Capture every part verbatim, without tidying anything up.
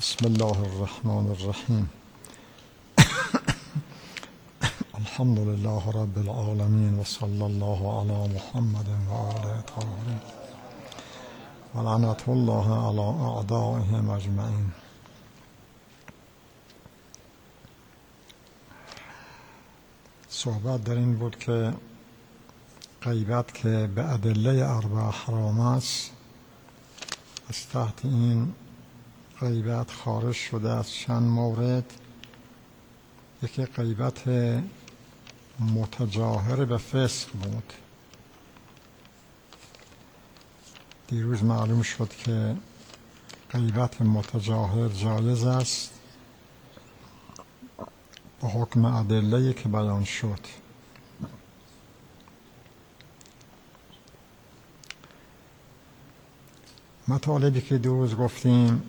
بسم الله الرحمن الرحیم. الحمد لله رب العالمین و صلی الله علی محمد و آله الطاهرین و لعنت الله علی اعدائهم اجمعین. صحبت در این بود که غیبت که به ادله اربع حرام است، از تحت این غیبت خارج شده از چند مورد. یکی غیبت متجاهر به فسق بود. دیروز معلوم شد که غیبت متجاهر جایز است با حکم ادله‌ای که بیان شد. مطالبی که دیروز گفتیم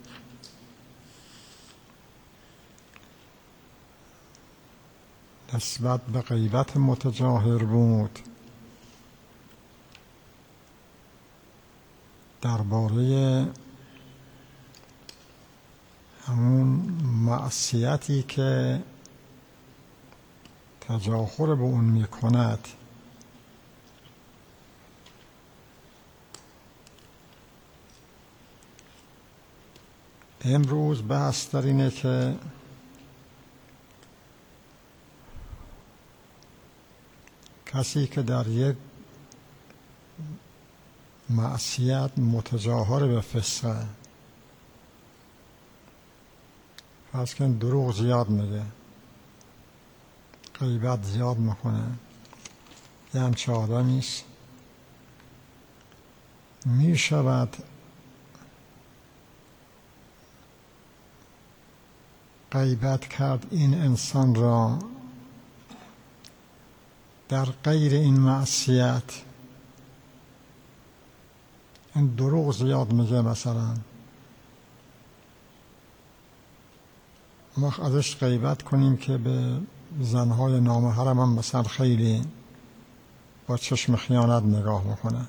نسبت به غیبت متجاهر بود، درباره همون معصیتی که تجاهر به اون می کند. امروز بحث در اینه که کسی که در یک معصیت متجاهر به فسقه، فرض کن دروغ زیاد میگه، غیبت زیاد میکنه، یه همچه آدمیست، میشود غیبت کرد این انسان را در غیر این معصیت. این دروغ زیاد میگه مثلا، ما ازش غیبت کنیم که به زنهای نامحرم هم مثلا خیلی با چشم خیانت نگاه میکنه.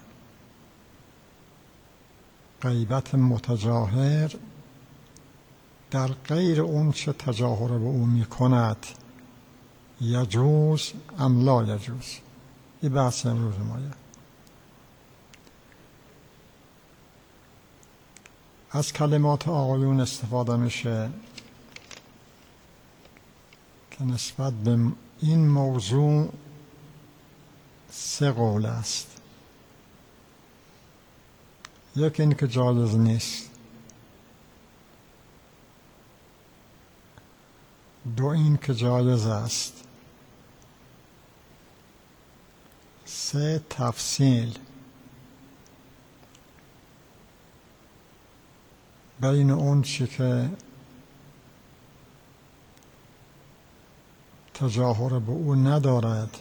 غیبت متجاهر در غیر اون چه تجاهر به او میکند یجوز ام لا یجوز. این بحث امروز مایه. از کلمات آقایون استفاده میشه که نسبت به این موضوع سه قول است. یکی این که جایز نیست، دو این که جایز است، سه تفصیل بین اون چی که تجاهر به او ندارد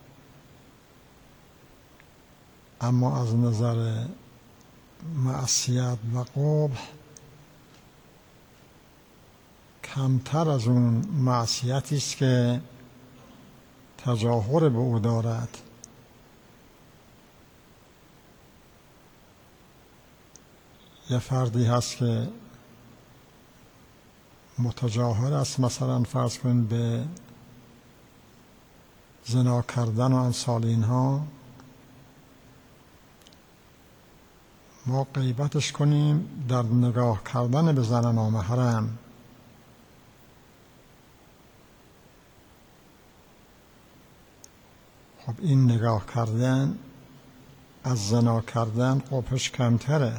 اما از نظر معصیت و قبح کمتر از اون معصیتی است که تجاهر به او دارد. یه فردی هست که متجاهر است، مثلا فرض کن به زنا کردن و امثال اینها، ما غیبتش کنیم در نگاه کردن به زن نامحرم. خب این نگاه کردن از زنا کردن قبحش کمتره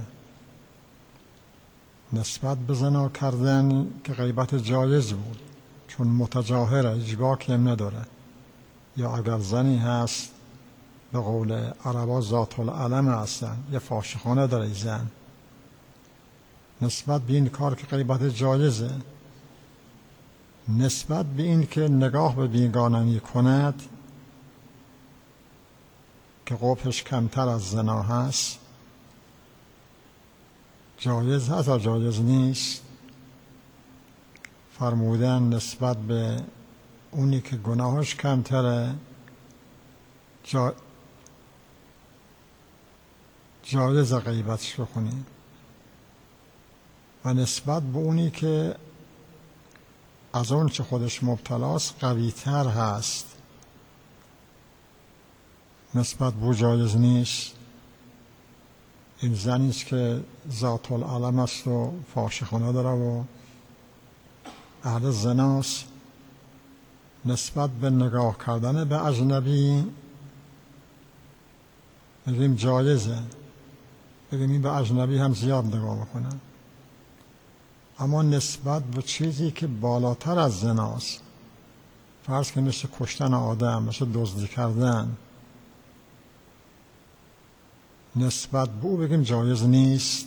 نسبت به زنا کردن که غیبت جایز بود، چون متجاهره، هیچ باکی هم نداره. یا اگر زنی هست به قول عربا ذات العلم هستن، یه فاحشه‌خانه داره زن، نسبت به این کار که غیبت جایزه، نسبت به این که نگاه به بیگانه می کند که قبحش کمتر از زنا هست، جایز هست یا جایز نیست؟ فرمودن نسبت به اونی که گناهش کمتره جا جایز غیبتش بکنیم. و نسبت به اونی که از اون چه خودش مبتلاست قوی تر هست، نسبت به جایز نیست. این زنیست که ذات العلم است و فاحشه‌خانه داره و اهل زناست، نسبت به نگاه کردن به اجنبی بگیم جایزه، بگیم این به اجنبی هم زیاد نگاه میکنه. اما نسبت به چیزی که بالاتر از زناست، فرض که مثل کشتن آدم، مثل دزدی کردن، نسبت به او بگیم جایز نیست.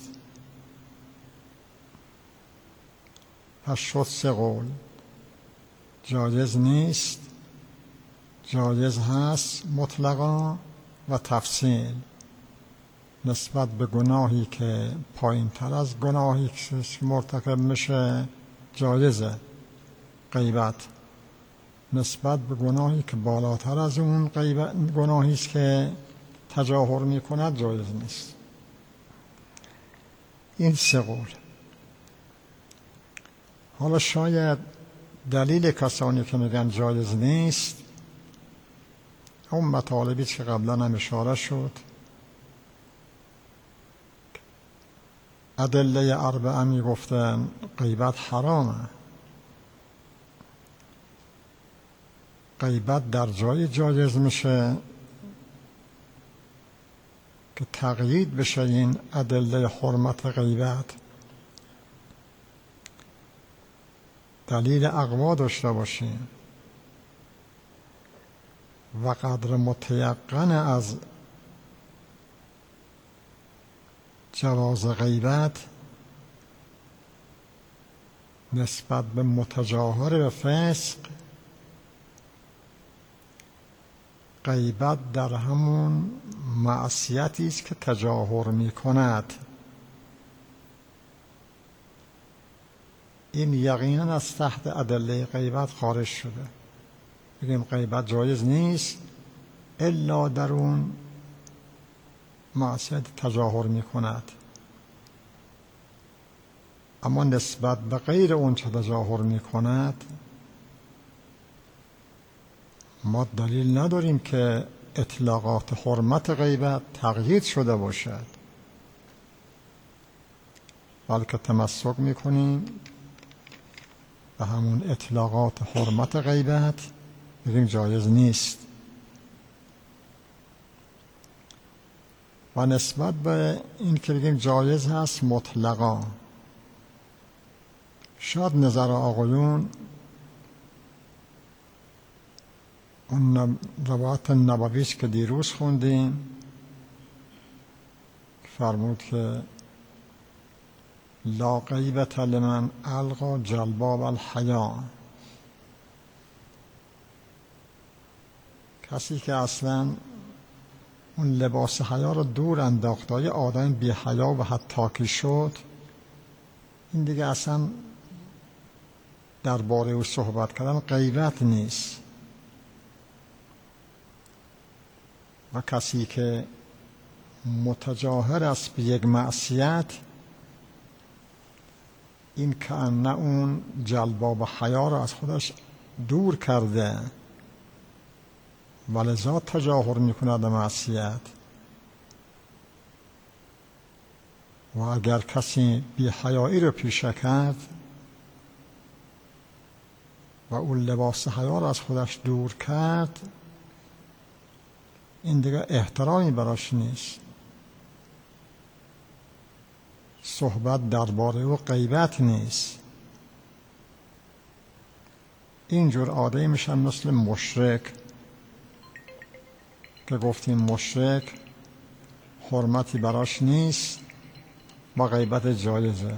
پس شد سه قول: جایز نیست، جایز هست مطلقا و تفصیل. نسبت به گناهی که پایین تر از گناهی که مرتکب میشه جایزه غیبت، نسبت به گناهی که بالاتر از اون گناهی است که تجاهر میکند جایز نیست. این سه قول. حالا شاید دلیل کسانی که میگن جایز نیست اون مطالبی که قبلا هم اشاره شد، ادله اربعه میگفتن غیبت حرامه. غیبت در جای جایز میشه که تقیید بشه این ادله حرمت غیبت، دلیل اقوا داشته باشیم و قدر متیقن از جواز غیبت نسبت به متجاهر به فسق. غیبت در همون معصیتی است که تجاهر می کند. این یقینا از تحت ادله غیبت خارج شده. بگیم غیبت جایز نیست الا در اون معصیت تجاهر می کند، اما نسبت به غیر اون چه تجاهر می کند ما دلیل نداریم که اطلاقات حرمت غیبت تقیید شده باشد، بلکه تمسک می کنیم به همون اطلاقات حرمت غیبت، بگیم جایز نیست. و نسبت به این که بگیم جایز هست مطلقا، شاید نظر آقایون اون روایت نبوی که دیروز خوندیم فرمود که لا غیبة لمن القا جلباب الحیا، کسی که اصلا اون لباس حیا رو دور انداخته، یه آدم بی حیا و حتاکی شد، این دیگه اصلا درباره او صحبت کردن غیبت نیست. و کسی که متجاهر است به یک معصیت، این که نه اون جلباب حیا رو از خودش دور کرده ولذا تجاهر میکند به معصیت. و اگر کسی بی حیایی رو پیشه کرد و اون لباس حیا رو از خودش دور کرد، این دیگه احترامی براش نیست. صحبت درباره او غیبت نیست. اینجور آدمی میشن مثل مشرک که گفتیم مشرک حرمتی براش نیست با غیبت جایزه.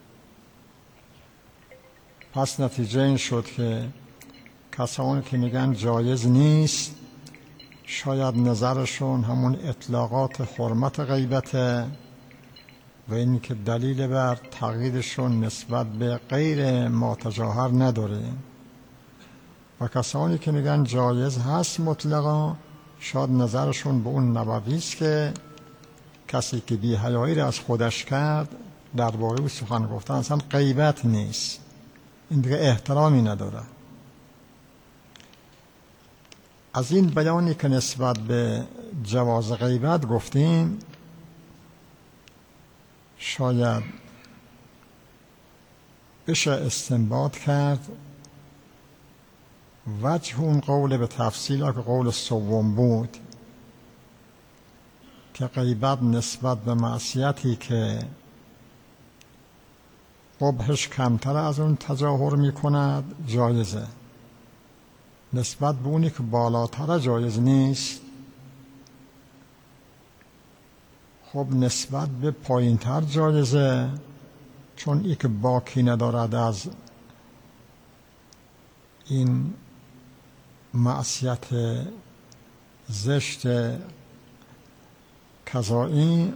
پس نتیجه این شد که کسانی که میگن جایز نیست شاید نظرشون همون اطلاقات حرمت غیبته و این که دلیل بر تقییدشون نسبت به غیر متجاهر نداره. و کسانی که میگن جایز هست مطلقا شاید نظرشون به اون نبوی است که کسی که بی حیایی را از خودش کرد درباره او سخن گفتن اصلا غیبت نیست، این دیگه احترامی نداره. از این بیانی که نسبت به جواز غیبت گفتیم، شاید بشه استنباط کرد وجه اون قول به تفصیل که قول سوم بود که غیبت نسبت به معصیتی که قبحش کمتر از اون تظاهر می کند جایزه، نسبت به اونی که بالاتر جایز نیست. خب نسبت به پایین تر جایزه، چون ای که باکی ندارد از این معصیت زشت کذایی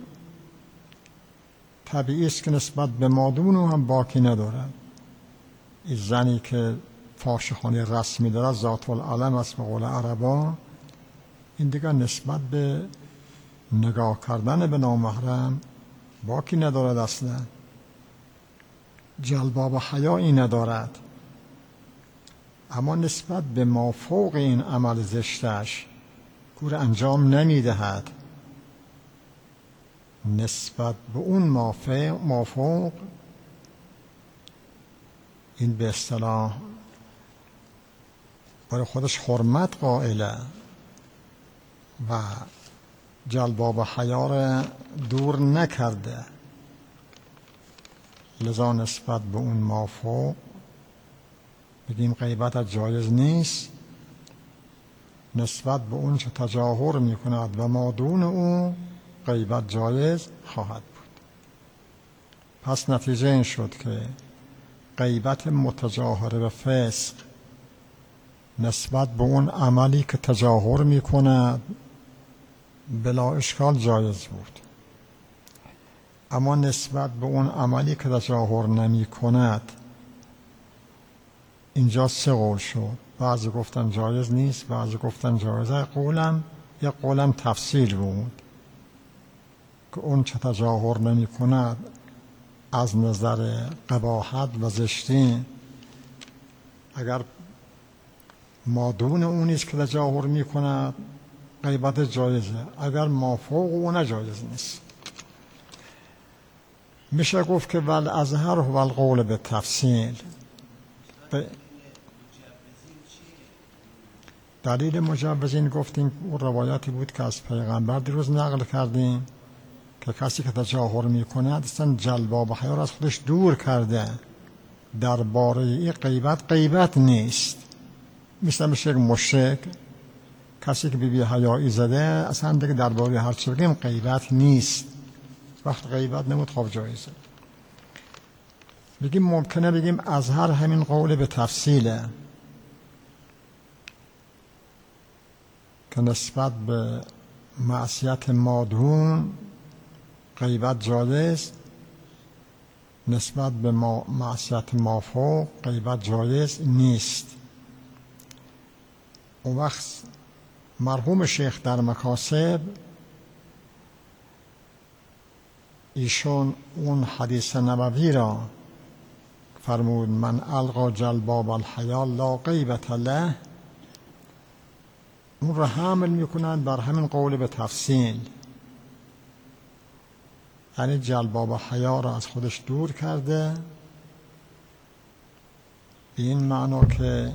طبیعی است که نسبت به مادون هم باکی ندارد. این زنی که فاحشه‌خوانی رسمی دارد ذات العلم است به قول عربا، این دیگر نسبت به نگاه کردن به نامحرم باکی ندارد، اصلا جلباب و حیایی ندارد. اما نسبت به مافوق این عمل زشتش کور انجام نمیدهد، نسبت به اون مافوق این به اصطلاح برای خودش حرمت قائله و جلباب حیا را دور نکرده، لذا نسبت به اون مافوق بگیم غیبت جایز نیست، نسبت به اون چه تظاهر می کند و مادون او غیبت جایز خواهد بود. پس نتیجه این شد که غیبت متظاهر به فسق نسبت به اون عملی که تظاهر می کند بلا اشکال جایز بود، اما نسبت به اون عملی که تظاهر نمی کند اینجا سه قول شد. بعضی گفتن جایز نیست، بعضی گفتن جایزه. قولم یک قولم تفصیل بود که اون چه تظاهر نمی کند از نظر قباحت و زشتی اگر مادون اون نیست که تظاهر می کند غیبت جایزه، اگر مافوق اون جایز نیست. میشه گفت که ول ازهر و القول به تفصیل. دلیل مجوزین گفتیم اون روایاتی بود که از پیغمبر دیروز نقل کردیم که کسی که تظاهر میکنه اصلا جلباب و حیا را از خودش دور کرده، درباره این غیبت غیبت نیست. مثل میشه یک مشرک، کسی که بی بی حیایی زده اصلا دیگه درباره هر چی بگیم غیبت نیست، وقت غیبت نمود خواب جایزه. بگیم ممکنه بگیم ازهر همین قول به تفصیله که نسبت به معصیت مادون غیبت جایز، نسبت به معصیت مافوق غیبت جایز نیست. اون وقت مرحوم شیخ در مکاسب ایشون اون حدیث نبوی را فرمود من القا جلباب الحیا لا غیبت له، اون را حمل میکنند بر همین قول به تفصیل، یعنی جلباب حیا را از خودش دور کرده، به این معنا که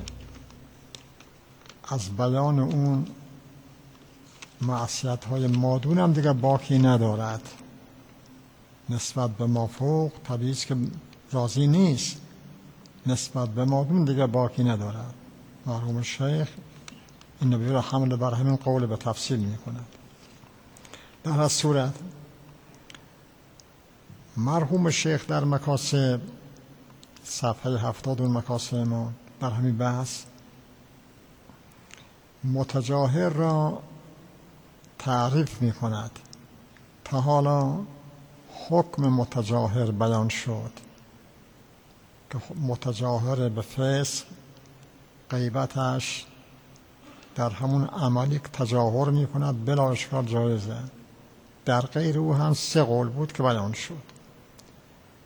از بیان اون معصیت های مادون هم دیگه باکی ندارد. نسبت به مافوق طبیعی است که راضی نیست، نسبت به مادون دیگه باکی ندارد. مرحوم شیخ این نبی را حمل بر همین قول به تفصیل می کند. در هر صورت مرحوم شیخ در مکاسب صفحه هفتاد اون مکاسب ما در همین بحث متجاهر را تعریف می کند. تا حالا حکم متجاهر بیان شد که متجاهر به فسق غیبتش در همون عملی که تظاهر می کند بلا اشکال جایزه. در غیر او هم سه قول بود که بیان شد.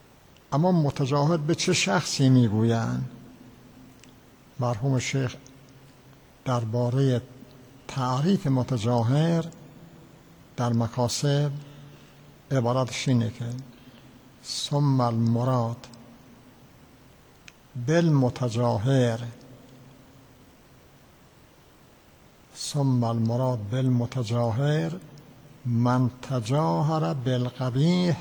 اما متجاهر به چه شخصی میگویند؟ مرحوم شیخ درباره تعریف متجاهر در مکاسب عبارتش اینه که ثم المراد بالمتجاهر ثم المراد بالمتجاهر من تجاهر بالقبیح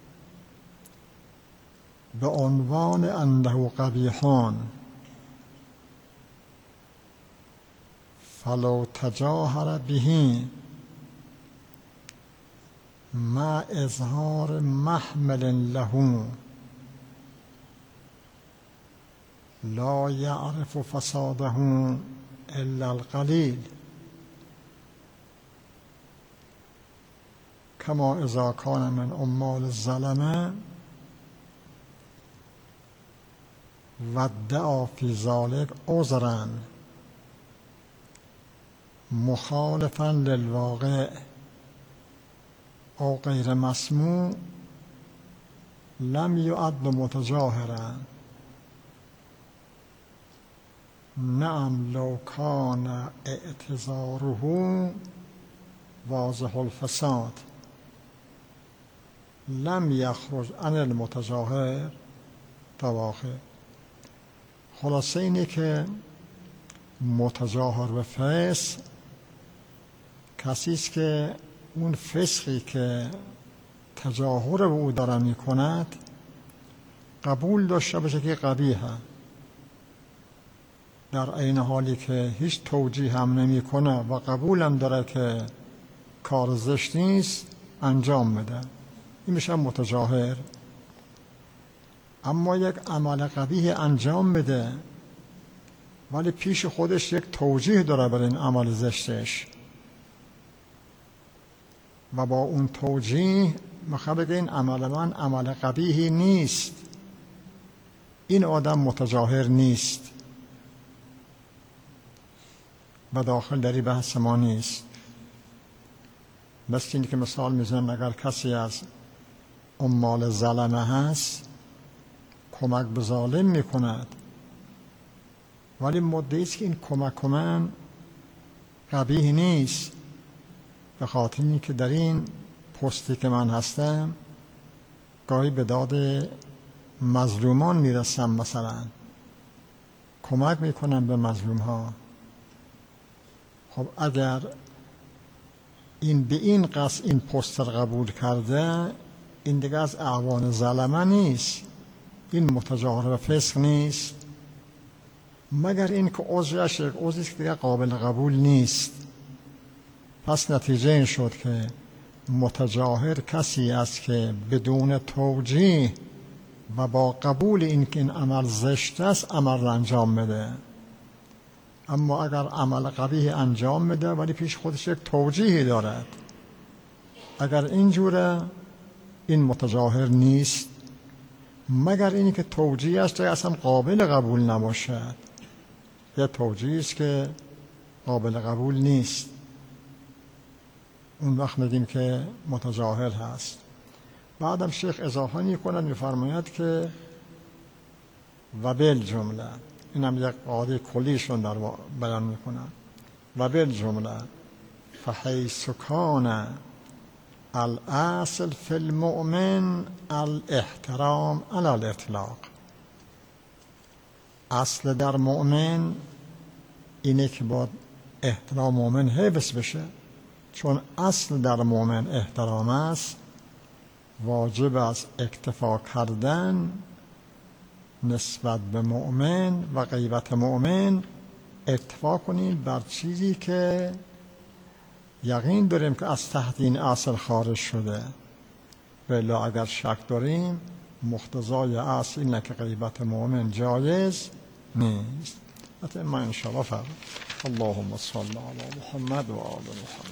به عنوان انه قبیحان فلو تجاهر به مع اظهار محمل له لا يعرف فساده الا القلیل کما اذا کان من عمال الظلمه و ادعا فی ذلک عذرا مخالفا للواقع او غیر مسموع لم یعد متجاهرا. نعم لو کان اعتذاره واضح الفساد لم یخرج عن المتجاهر تواخر. خلاصه اینه که متجاهر به فسق کسی است که اون فسقی که تجاهر به او داره می کند قبول داشته باشه که قبیحه، در عین حالی که هیچ توجیه هم نمی کنه و قبول هم داره که کار زشت نیست انجام بده، این میشه متجاهر. اما یک عمل قبیح انجام بده ولی پیش خودش یک توجیه داره برای این عمل زشتش و با اون توجیه میخواد بگه این عمل من عمل قبیحی نیست، این آدم متجاهر نیست و داخل در این بحث ما نیست. مثل اینی که مثال میزنم اگر کسی از عمال ظلمه هست کمک به ظالم میکند ولی مدعی است که این کمک من قبیح نیست، به خاطر اینی که در این پستی که من هستم گاهی به داد مظلومان میرسم، مثلا کمک میکنم به مظلوم ها. خب اگر این به این قصد این پست قبول کرده این دیگه از اعوان ظلمه نیست، این متجاهر به فسق نیست، مگر این که عذرش یک عذری که دیگه قابل قبول نیست. پس نتیجه این شد که متجاهر کسی است که بدون توجیه و با قبول این که این عمل زشت است عمل را انجام بده. اما اگر عمل قبیح انجام بده ولی پیش خودش یک توجیهی دارد، اگر اینجوره این متجاهر نیست، مگر اینی که توجیهش اصلا قابل قبول نباشد، یه توجیه است که قابل قبول نیست، اون وقت میگیم که متجاهر هست. بعدم شیخ اضافه میکنه میفرماید که و بالجمله، اینم یک قاعده کلیشون در بیان میکنن، و بالجمله فحیث کان الاصل فی المؤمن الاحترام علی الاطلاق. اصل در مؤمن اینه که با احترام مؤمن حفظ بشه، چون اصل در مؤمن احترام است واجب است اکتفا کردن نسبت به مؤمن و غیبت مؤمن اتفاق کنیم بر چیزی که یقین داریم که از تحت این اصل خارج شده، ولی اگر شک داریم مقتضای اصل اینه که غیبت مؤمن جایز نیست. حتی ما انشاءالله فرد اللهم صل علی محمد و آل محمد.